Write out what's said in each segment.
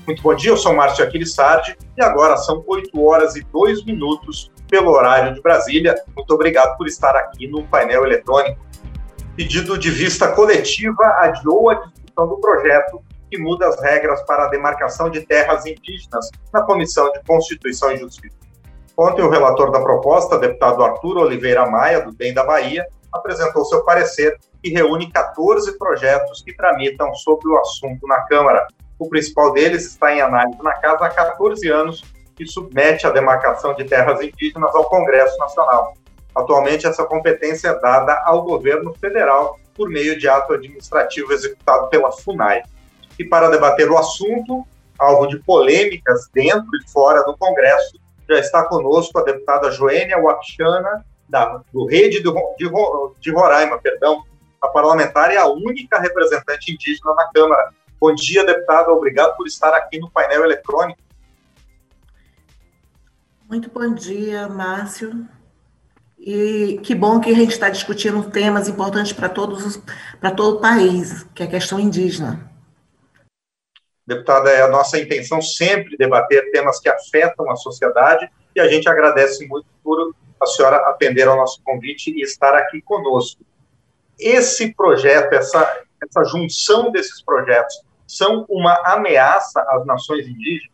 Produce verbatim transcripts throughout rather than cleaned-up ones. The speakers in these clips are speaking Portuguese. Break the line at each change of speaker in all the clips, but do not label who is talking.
Muito bom dia, eu sou Márcio Aquiles Sardi e agora são oito horas e dois minutos pelo horário de Brasília. Muito obrigado por estar aqui no painel eletrônico. Pedido de vista coletiva adiou a discussão do projeto que muda as regras para a demarcação de terras indígenas na Comissão de Constituição e Justiça. Ontem, o relator da proposta, deputado Arthur Oliveira Maia, do D E M da Bahia, apresentou seu parecer que reúne quatorze projetos que tramitam sobre o assunto na Câmara. O principal deles está em análise na Casa há quatorze anos e submete a demarcação de terras indígenas ao Congresso Nacional. Atualmente, essa competência é dada ao governo federal por meio de ato administrativo executado pela FUNAI. E para debater o assunto, alvo de polêmicas dentro e fora do Congresso, já está conosco a deputada Joênia Wapichana, da, do Rede de, de, de Roraima, perdão. A parlamentar é a única representante indígena na Câmara. Bom dia, deputada. Obrigado por estar aqui no painel eletrônico.
Muito bom dia, Márcio. E que bom que a gente está discutindo temas importantes para todos, para todo o país, que é a questão indígena.
Deputada, é a nossa intenção sempre debater temas que afetam a sociedade e a gente agradece muito por a senhora atender ao nosso convite e estar aqui conosco. Esse projeto, essa, essa junção desses projetos, são uma ameaça às nações indígenas?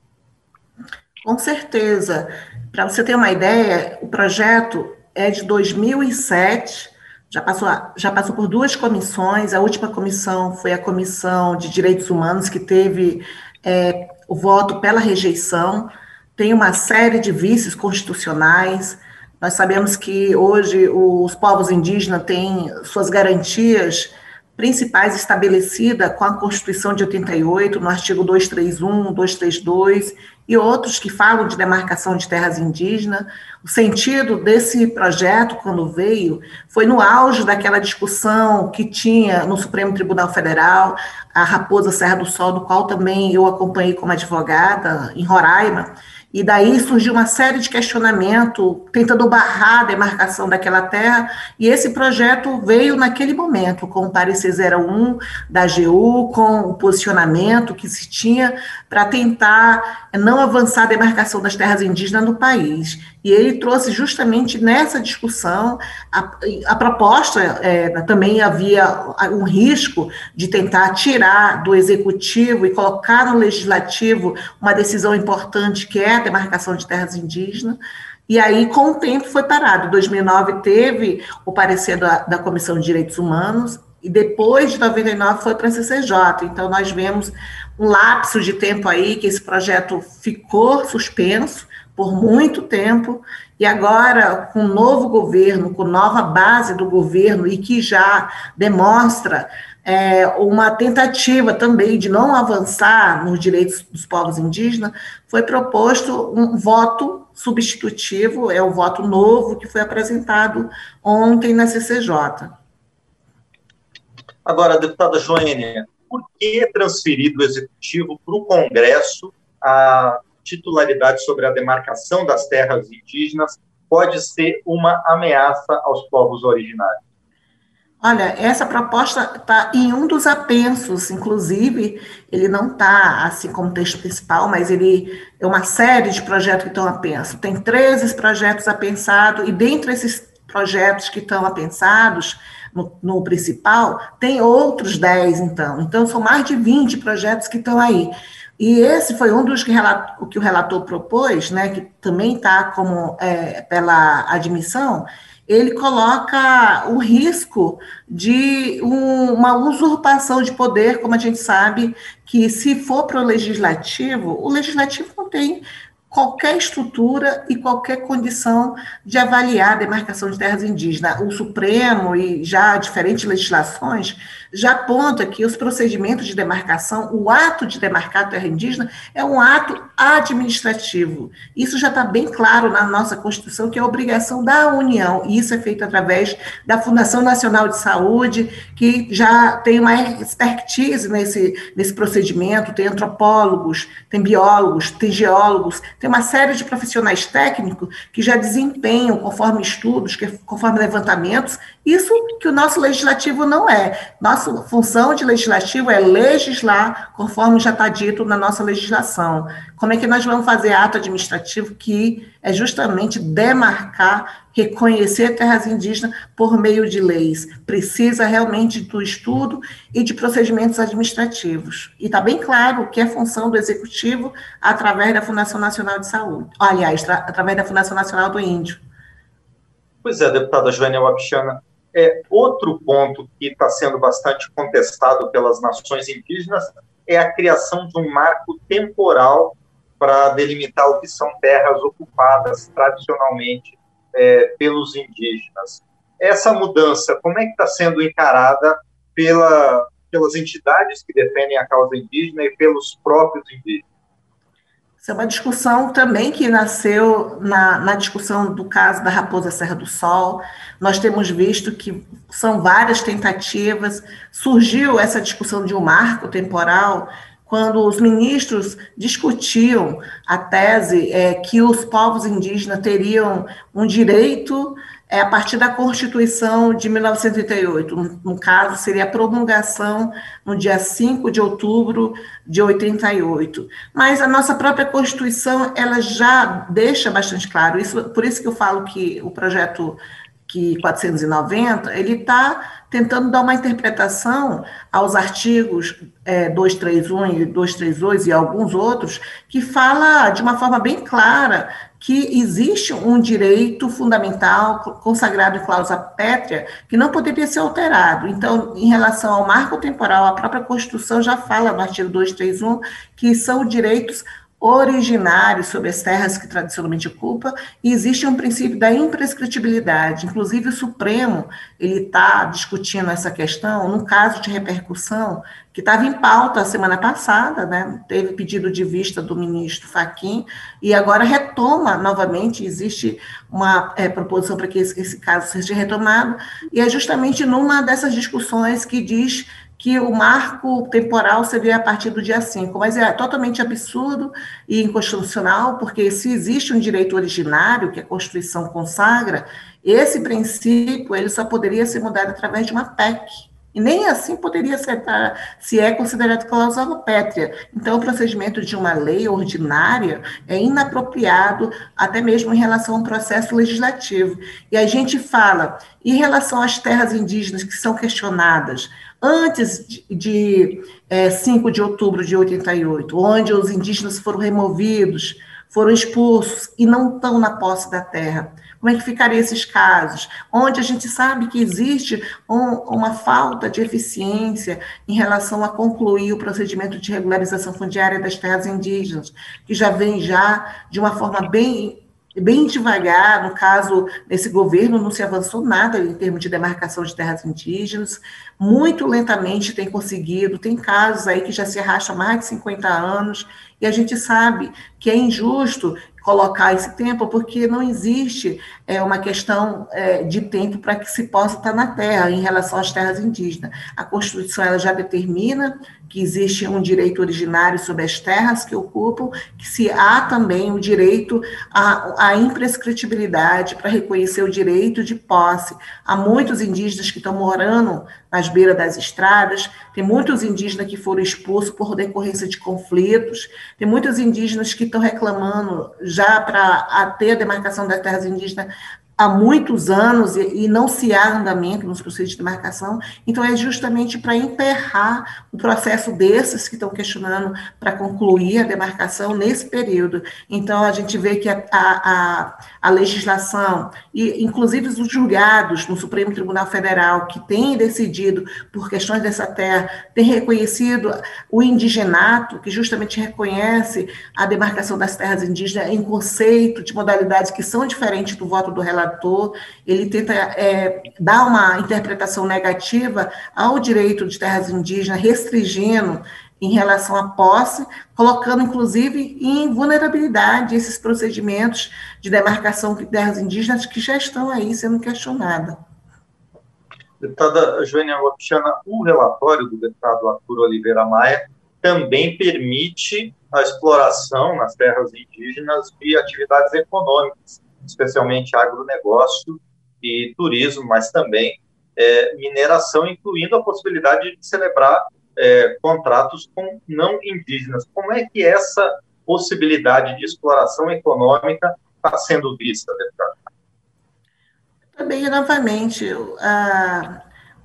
Com certeza. Para você ter uma ideia, o projeto é de dois mil e sete, já passou, já passou por duas comissões. A última comissão foi a Comissão de Direitos Humanos, que teve é, o voto pela rejeição. Tem uma série de vícios constitucionais. Nós sabemos que hoje os povos indígenas têm suas garantias principais estabelecidas com a Constituição de oitenta e oito, no artigo duzentos e trinta e um, duzentos e trinta e dois, e outros que falam de demarcação de terras indígenas. O sentido desse projeto, quando veio, foi no auge daquela discussão que tinha no Supremo Tribunal Federal, a Raposa Serra do Sol, do qual também eu acompanhei como advogada, em Roraima, e daí surgiu uma série de questionamentos, tentando barrar a demarcação daquela terra, e esse projeto veio naquele momento, com o parecer zero um da A G U, com o posicionamento que se tinha para tentar não avançar a demarcação das terras indígenas no país. E ele trouxe justamente nessa discussão, a, a proposta, é, também havia um risco de tentar tirar do executivo e colocar no legislativo uma decisão importante, que é a demarcação de terras indígenas, e aí, com o tempo, foi parado. Em dois mil e nove teve o parecer da, da Comissão de Direitos Humanos, e depois de noventa e nove foi para a C C J. Então, nós vemos um lapso de tempo aí que esse projeto ficou suspenso por muito tempo, e agora, com o novo governo, com nova base do governo, e que já demonstra é, uma tentativa também de não avançar nos direitos dos povos indígenas, foi proposto um voto substitutivo, é o voto novo que foi apresentado ontem na C C J.
Agora, deputada Joênia, por que transferir do Executivo para o Congresso a titularidade sobre a demarcação das terras indígenas pode ser uma ameaça aos povos originários?
Olha, essa proposta está em um dos apensos, inclusive, ele não está assim como texto principal, mas ele é uma série de projetos que estão apensos. Tem treze projetos apensados, e dentre esses projetos que estão apensados no, no principal, tem outros dez, então. Então, são mais de vinte projetos que estão aí. E esse foi um dos que, relato, que o relator propôs, né, que também está como é, pela admissão. Ele coloca o risco de um, uma usurpação de poder, como a gente sabe, que se for para o legislativo, o legislativo não tem qualquer estrutura e qualquer condição de avaliar a demarcação de terras indígenas. O Supremo e já diferentes legislações já aponta que os procedimentos de demarcação, o ato de demarcar a terra indígena é um ato administrativo. Isso já está bem claro na nossa Constituição, que é a obrigação da União, e isso é feito através da Fundação Nacional de Saúde, que já tem uma expertise nesse, nesse procedimento, tem antropólogos, tem biólogos, tem geólogos, tem uma série de profissionais técnicos que já desempenham, conforme estudos, que, conforme levantamentos, Isso que o nosso legislativo não é. Nossa função de legislativo é legislar, conforme já está dito na nossa legislação. Como é que nós vamos fazer ato administrativo que é justamente demarcar, reconhecer terras indígenas por meio de leis? Precisa realmente do estudo e de procedimentos administrativos. E está bem claro que é função do Executivo através da Fundação Nacional de Saúde. Aliás, através da Fundação Nacional do Índio.
Pois é, deputada Joênia Wapichana, é, outro ponto que está sendo bastante contestado pelas nações indígenas é a criação de um marco temporal para delimitar o que são terras ocupadas tradicionalmente é, pelos indígenas. Essa mudança, como é que está sendo encarada pela, pelas entidades que defendem a causa indígena e pelos próprios indígenas?
Isso é uma discussão também que nasceu na, na discussão do caso da Raposa Serra do Sol. Nós temos visto que são várias tentativas. Surgiu essa discussão de um marco temporal quando os ministros discutiam a tese é, que os povos indígenas teriam um direito é, a partir da Constituição de mil novecentos e trinta e oito. No, no caso, seria a promulgação no dia cinco de outubro de oitenta e oito. Mas a nossa própria Constituição, ela já deixa bastante claro, isso, por isso que eu falo que o projeto que quatrocentos e noventa, ele está tentando dar uma interpretação aos artigos é, duzentos e trinta e um e duzentos e trinta e dois e alguns outros, que fala de uma forma bem clara que existe um direito fundamental consagrado em cláusula pétrea que não poderia ser alterado. Então, em relação ao marco temporal, a própria Constituição já fala no artigo duzentos e trinta e um que são direitos originários sobre as terras que tradicionalmente ocupa, e existe um princípio da imprescritibilidade. Inclusive, o Supremo ele está discutindo essa questão num caso de repercussão que estava em pauta a semana passada, né? Teve pedido de vista do ministro Fachin, e agora retoma novamente, existe uma é, proposição para que esse, esse caso seja retomado, e é justamente numa dessas discussões que diz que o marco temporal seria a partir do dia cinco, mas é totalmente absurdo e inconstitucional, porque se existe um direito originário, que a Constituição consagra, esse princípio ele só poderia ser mudado através de uma P E C, e nem assim poderia ser, se é considerado cláusula pétrea. Então, o procedimento de uma lei ordinária é inapropriado, até mesmo em relação ao processo legislativo. E a gente fala, em relação às terras indígenas que são questionadas, antes de, de é, cinco de outubro de oitenta e oito, onde os indígenas foram removidos, foram expulsos e não estão na posse da terra. Como é que ficariam esses casos? Onde a gente sabe que existe um, uma falta de eficiência em relação a concluir o procedimento de regularização fundiária das terras indígenas, que já vem já de uma forma bem bem devagar. No caso, nesse governo não se avançou nada em termos de demarcação de terras indígenas, muito lentamente tem conseguido, tem casos aí que já se arrastam mais de cinquenta anos, e a gente sabe que é injusto colocar esse tempo, porque não existe é, uma questão é, de tempo para que se possa estar na terra, em relação às terras indígenas. A Constituição ela já determina que existe um direito originário sobre as terras que ocupam, que se há também o direito à, à imprescritibilidade para reconhecer o direito de posse. Há muitos indígenas que estão morando nas beiras das estradas, tem muitos indígenas que foram expulsos por decorrência de conflitos, tem muitos indígenas que estão reclamando já para ter a demarcação das terras indígenas há muitos anos e, e não se há andamento nos processos de demarcação. Então, é justamente para emperrar o processo desses que estão questionando para concluir a demarcação nesse período. Então, a gente vê que a, a, a legislação, e inclusive os julgados no Supremo Tribunal Federal, que têm decidido por questões dessa terra, têm reconhecido o indigenato, que justamente reconhece a demarcação das terras indígenas em conceito de modalidades que são diferentes do voto do relator. Ele tenta é, dar uma interpretação negativa ao direito de terras indígenas, restringindo em relação à posse, colocando, inclusive, em vulnerabilidade esses procedimentos de demarcação de terras indígenas que já estão aí sendo questionados.
Deputada Joênia Wapichana, o relatório do deputado Arthur Oliveira Maia também permite a exploração nas terras indígenas de atividades econômicas, especialmente agronegócio e turismo, mas também é, mineração, incluindo a possibilidade de celebrar é, contratos com não indígenas. Como é que essa possibilidade de exploração econômica está sendo vista, deputado?
Também, novamente, a,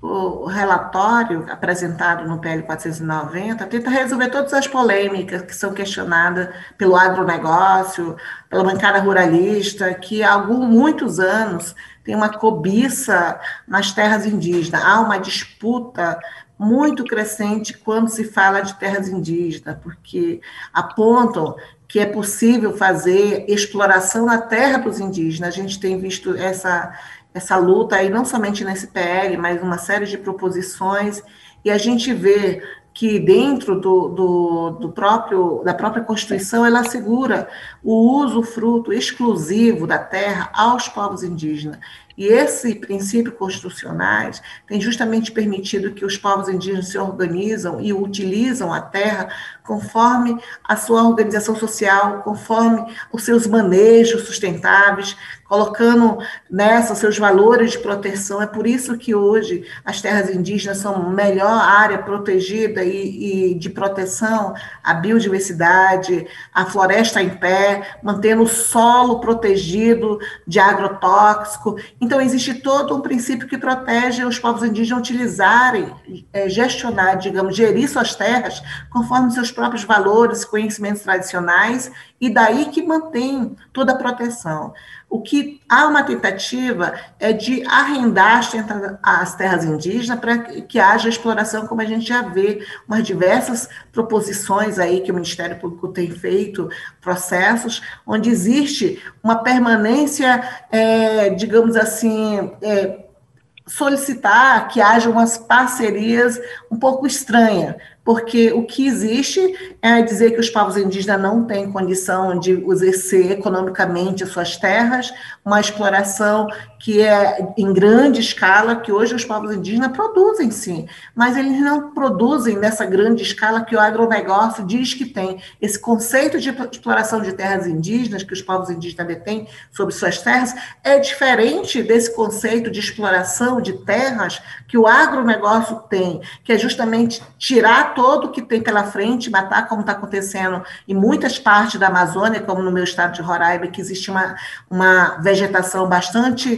o relatório apresentado no P L quatrocentos e noventa tenta resolver todas as polêmicas que são questionadas pelo agronegócio, pela bancada ruralista, que há alguns, muitos anos tem uma cobiça nas terras indígenas. Há uma disputa muito crescente quando se fala de terras indígenas, porque apontam que é possível fazer exploração na terra dos indígenas. A gente tem visto essa, essa luta aí, não somente nesse P L, mas uma série de proposições, e a gente vê que dentro do, do, do próprio, da própria Constituição, ela assegura o uso, fruto exclusivo da terra aos povos indígenas. E esse princípio constitucionais tem justamente permitido que os povos indígenas se organizam e utilizam a terra conforme a sua organização social, conforme os seus manejos sustentáveis, colocando nessa os seus valores de proteção. É por isso que hoje as terras indígenas são a melhor área protegida e, e de proteção à biodiversidade, à floresta em pé, mantendo o solo protegido de agrotóxico. Então, existe todo um princípio que protege os povos indígenas utilizarem, é, gestionar, digamos, gerir suas terras conforme seus próprios valores, conhecimentos tradicionais, e daí que mantém toda a proteção. O que há uma tentativa é de arrendar as terras indígenas para que haja exploração, como a gente já vê, umas diversas proposições aí que o Ministério Público tem feito, processos, onde existe uma permanência, é, digamos assim, é, solicitar que haja umas parcerias um pouco estranhas, porque o que existe é dizer que os povos indígenas não têm condição de exercer economicamente as suas terras, uma exploração que é em grande escala, que hoje os povos indígenas produzem, sim, mas eles não produzem nessa grande escala que o agronegócio diz que tem. Esse conceito de exploração de terras indígenas, que os povos indígenas detêm sobre suas terras, é diferente desse conceito de exploração de terras que o agronegócio tem, que é justamente tirar todo o que tem pela frente, matar, como está acontecendo em muitas partes da Amazônia, como no meu estado de Roraima, que existe uma, uma vegetação bastante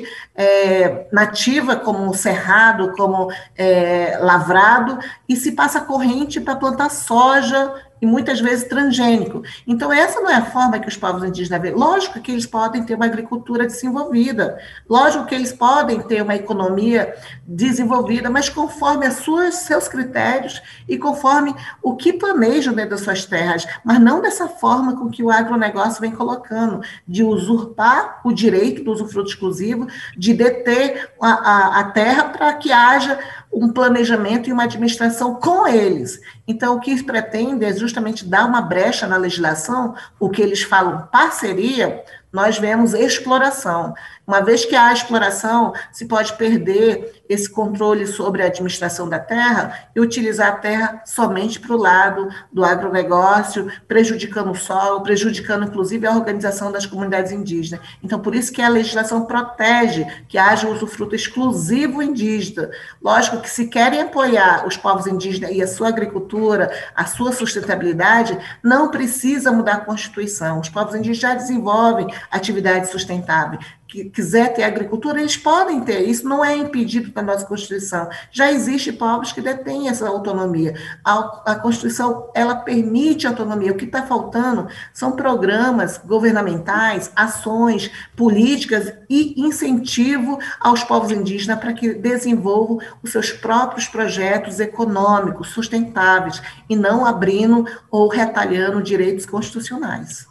é, nativa, como cerrado, como é, lavrado, e se passa corrente para plantar soja, e muitas vezes transgênico. Então, essa não é a forma que os povos indígenas veem. Lógico que eles podem ter uma agricultura desenvolvida, lógico que eles podem ter uma economia desenvolvida, mas conforme os seus critérios e conforme o que planejam dentro das suas terras, mas não dessa forma com que o agronegócio vem colocando, de usurpar o direito do usufruto exclusivo, de deter a, a, a terra para que haja um planejamento e uma administração com eles. Então, o que eles pretendem é justamente dar uma brecha na legislação, o que eles falam parceria, nós vemos exploração. Uma vez que há exploração, se pode perder esse controle sobre a administração da terra e utilizar a terra somente para o lado do agronegócio, prejudicando o solo, prejudicando, inclusive, a organização das comunidades indígenas. Então, por isso que a legislação protege que haja usufruto exclusivo indígena. Lógico que, se querem apoiar os povos indígenas e a sua agricultura, a sua sustentabilidade, não precisa mudar a Constituição. Os povos indígenas já desenvolvem atividade sustentável. Que quiser ter agricultura, eles podem ter, isso não é impedido da nossa Constituição. Já existem povos que detêm essa autonomia. A, a Constituição, ela permite autonomia. O que está faltando são programas governamentais, ações, políticas e incentivo aos povos indígenas para que desenvolvam os seus próprios projetos econômicos sustentáveis e não abrindo ou retalhando direitos constitucionais.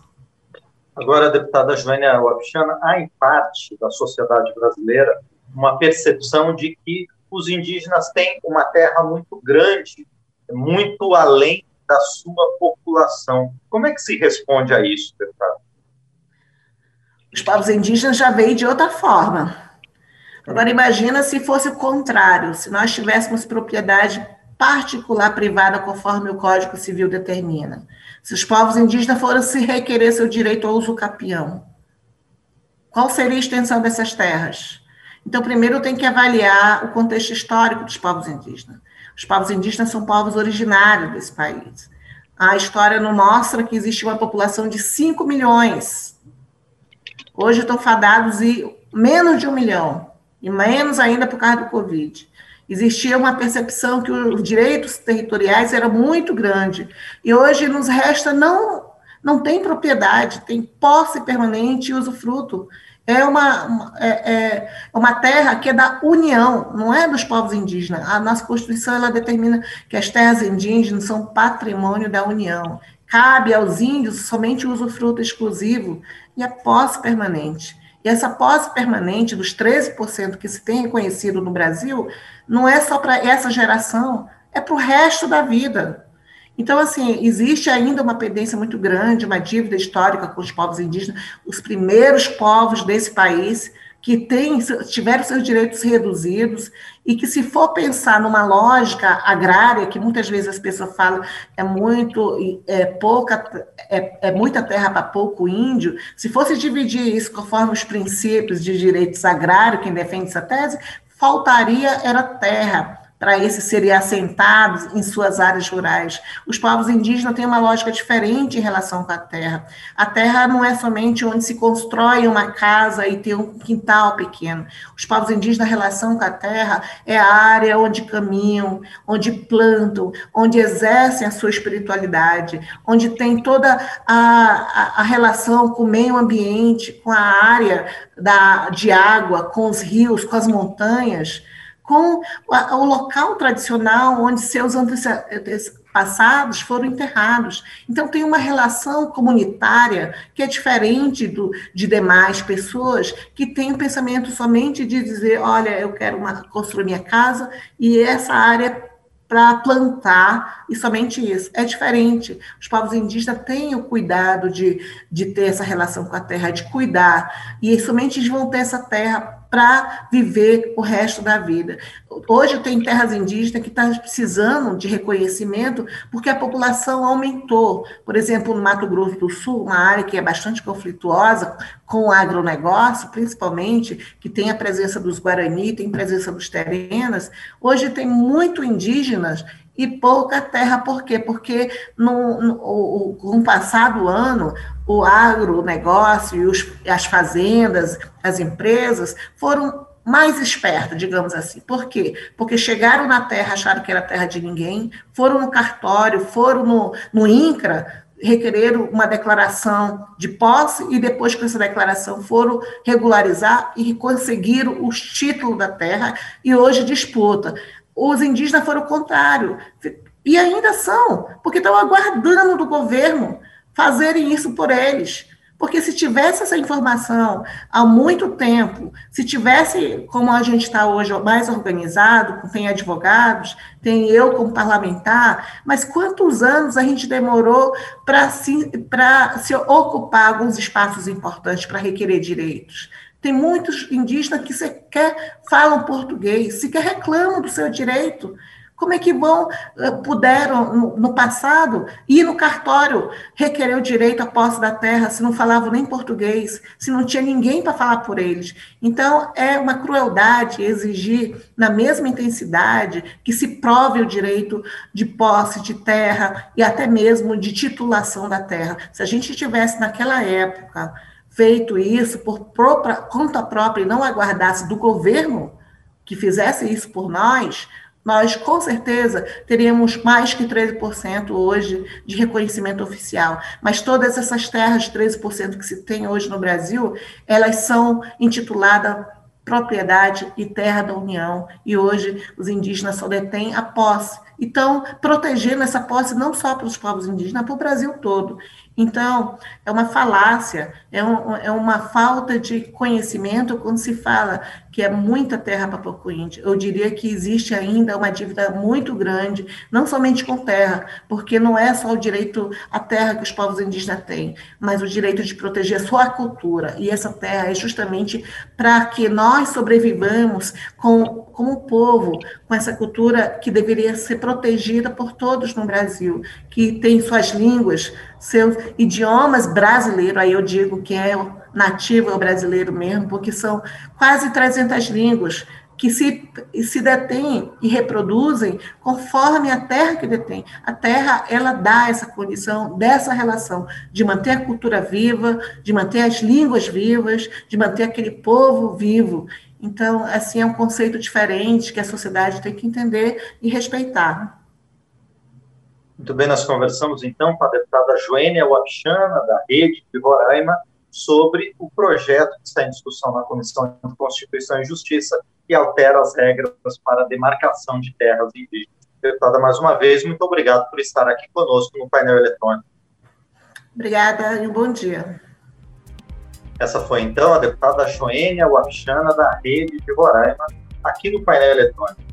Agora, deputada Joênia Wapichana, há em parte da sociedade brasileira uma percepção de que os indígenas têm uma terra muito grande, muito além da sua população. Como é que se responde a isso, deputada?
Os povos indígenas já veio de outra forma. Agora, imagina se fosse o contrário, se nós tivéssemos propriedade particular privada, conforme o Código Civil determina. Se os povos indígenas fossem requerer seu direito ao uso capião, qual seria a extensão dessas terras? Então, primeiro tem que avaliar o contexto histórico dos povos indígenas. Os povos indígenas são povos originários desse país. A história não mostra que existe uma população de cinco milhões. Hoje estão fadados em menos de um milhão, e menos ainda por causa do Covid. Existia uma percepção que os direitos territoriais eram muito grandes, e hoje nos resta não, não tem propriedade, tem posse permanente e usufruto. É uma, é, é uma terra que é da União, não é dos povos indígenas. A nossa Constituição ela determina que as terras indígenas são patrimônio da União. Cabe aos índios somente o usufruto exclusivo e a posse permanente. E essa posse permanente dos treze por cento que se tem reconhecido no Brasil, não é só para essa geração, é para o resto da vida. Então, assim, existe ainda uma pendência muito grande, uma dívida histórica com os povos indígenas, os primeiros povos desse país que têm, tiveram seus direitos reduzidos e que, se for pensar numa lógica agrária, que muitas vezes as pessoas falam é muito, é pouca, é, é muita terra para pouco índio, se fosse dividir isso conforme os princípios de direitos agrários, quem defende essa tese, faltaria era terra para esses serem assentados em suas áreas rurais. Os povos indígenas têm uma lógica diferente em relação com a terra. A terra não é somente onde se constrói uma casa e tem um quintal pequeno. Os povos indígenas, a relação com a terra é a área onde caminham, onde plantam, onde exercem a sua espiritualidade, onde tem toda a, a, a relação com o meio ambiente, com a área da, de água, com os rios, com as montanhas, com o local tradicional onde seus antepassados foram enterrados. Então, tem uma relação comunitária que é diferente do, de demais pessoas que têm um pensamento somente de dizer, olha, eu quero uma, construir minha casa e essa área para plantar, e somente isso. É diferente. Os povos indígenas têm o cuidado de, de ter essa relação com a terra, de cuidar, e somente eles vão ter essa terra para viver o resto da vida. Hoje tem terras indígenas que estão precisando de reconhecimento porque a população aumentou. Por exemplo, no Mato Grosso do Sul, uma área que é bastante conflituosa com o agronegócio, principalmente, que tem a presença dos Guarani, tem a presença dos Terenas, hoje tem muito indígenas e pouca terra. Por quê? Porque no, no, no passado ano, o agronegócio e os, as fazendas, as empresas, foram mais espertas, digamos assim. Por quê? Porque chegaram na terra, acharam que era terra de ninguém, foram no cartório, foram no, no INCRA, requereram uma declaração de posse e depois com essa declaração foram regularizar e conseguiram os títulos da terra e hoje disputa. Os indígenas foram o contrário, e ainda são, porque estão aguardando do governo fazerem isso por eles. Porque se tivesse essa informação há muito tempo, se tivesse, como a gente está hoje, mais organizado, tem advogados, tem eu como parlamentar, mas quantos anos a gente demorou para se, para se ocupar alguns espaços importantes para requerer direitos? Tem muitos indígenas que sequer falam português, sequer reclamam do seu direito. Como é que vão, puderam, no passado, ir no cartório requerer o direito à posse da terra, se não falavam nem português, se não tinha ninguém para falar por eles? Então, é uma crueldade exigir, na mesma intensidade, que se prove o direito de posse de terra e até mesmo de titulação da terra. Se a gente tivesse, naquela época, feito isso por própria, conta própria e não aguardasse do governo que fizesse isso por nós, nós, com certeza, teríamos mais que treze por cento hoje de reconhecimento oficial. Mas todas essas terras, de treze por cento que se tem hoje no Brasil, elas são intituladas propriedade e terra da União. E hoje os indígenas só detêm a posse. Então, protegendo essa posse não só para os povos indígenas, mas para o Brasil todo. Então, é uma falácia, é, um, é uma falta de conhecimento quando se fala que é muita terra para pouco índio. Eu diria que existe ainda uma dívida muito grande, não somente com terra, porque não é só o direito à terra que os povos indígenas têm, mas o direito de proteger a sua cultura. E essa terra é justamente para que nós sobrevivamos com, como povo, com essa cultura que deveria ser protegida por todos no Brasil, que tem suas línguas, seus idiomas brasileiros, aí eu digo que é nativo, é o brasileiro mesmo, porque são quase trezentas línguas que se, se detêm e reproduzem conforme a terra que detém. A terra, ela dá essa condição, dessa relação, de manter a cultura viva, de manter as línguas vivas, de manter aquele povo vivo. Então, assim, é um conceito diferente que a sociedade tem que entender e respeitar.
Muito bem, nós conversamos, então, com a deputada Joênia Wapichana, da Rede de Roraima, sobre o projeto que está em discussão na Comissão de Constituição e Justiça, que altera as regras para a demarcação de terras indígenas. Deputada, mais uma vez, muito obrigado por estar aqui conosco no painel eletrônico.
Obrigada e um bom dia.
Essa foi, então, a deputada Joênia Wapichana, da Rede de Roraima, aqui no painel eletrônico.